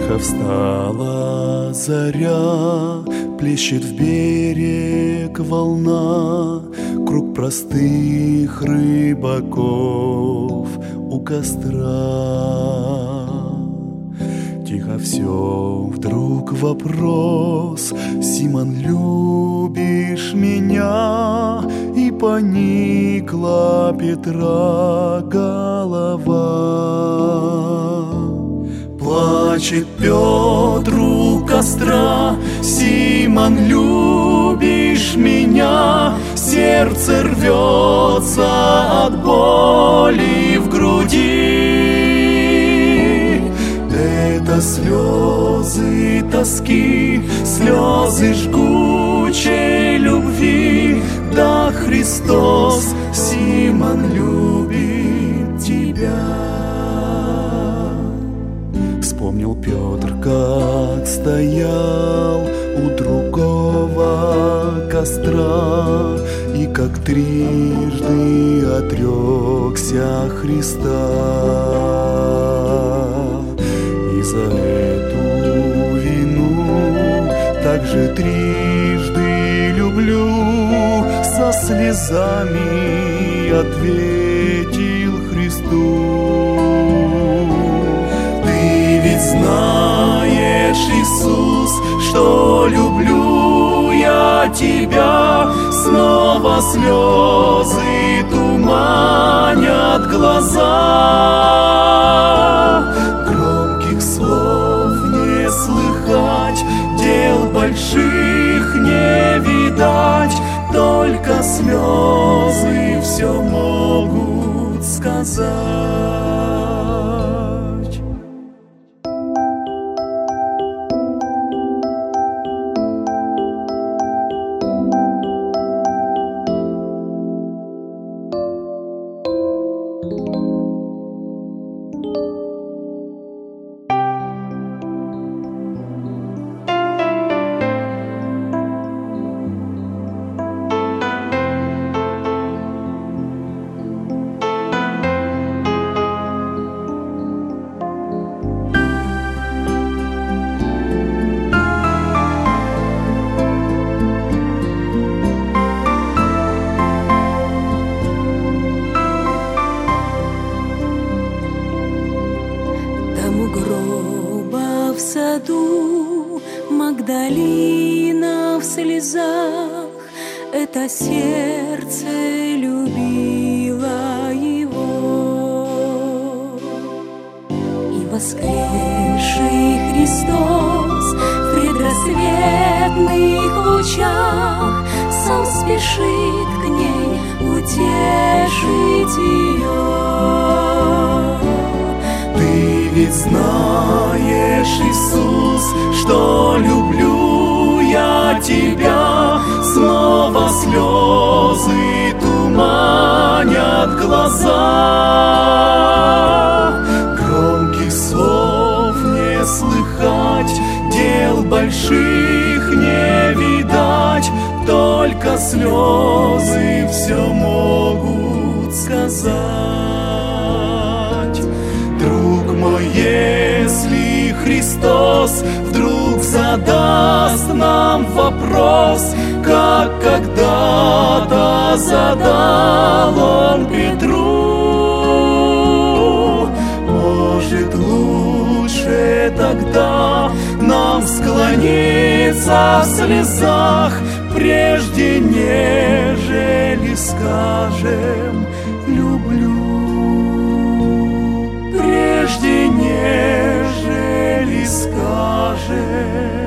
Тихо встала заря, плещет в берег волна, круг простых рыбаков у костра. Тихо все, вдруг вопрос: Симон, любишь меня? И поникла Петра голова. Плачет Петр у костра: Симон, любишь меня? Сердце рвется от боли в груди. Это слезы тоски, слезы жгучей любви. Да, Христос, Симон, любит тебя. Вспомнил Петр, как стоял у другого костра, и как трижды отрекся Христа. И за эту вину также трижды люблю, со слезами ответил Христу. Знаешь, Иисус, что люблю я тебя. Снова слезы туманят глаза. Громких слов не слыхать, дел больших не видать, только слезы все могут сказать. Гроба в саду Магдалина в слезах, это сердце любило его. И воскресший Христос в предрассветных лучах сам спешит к ней утешить ее. Ведь знаешь, Иисус, что люблю я тебя. Снова слезы туманят глаза. Громких слов не слыхать, дел больших не видать, только слезы все могут сказать. Если Христос вдруг задаст нам вопрос, как когда-то задал Он Петру, может, лучше тогда нам склониться в слезах, прежде нежели скажем «люблю». Прежде нежели скажем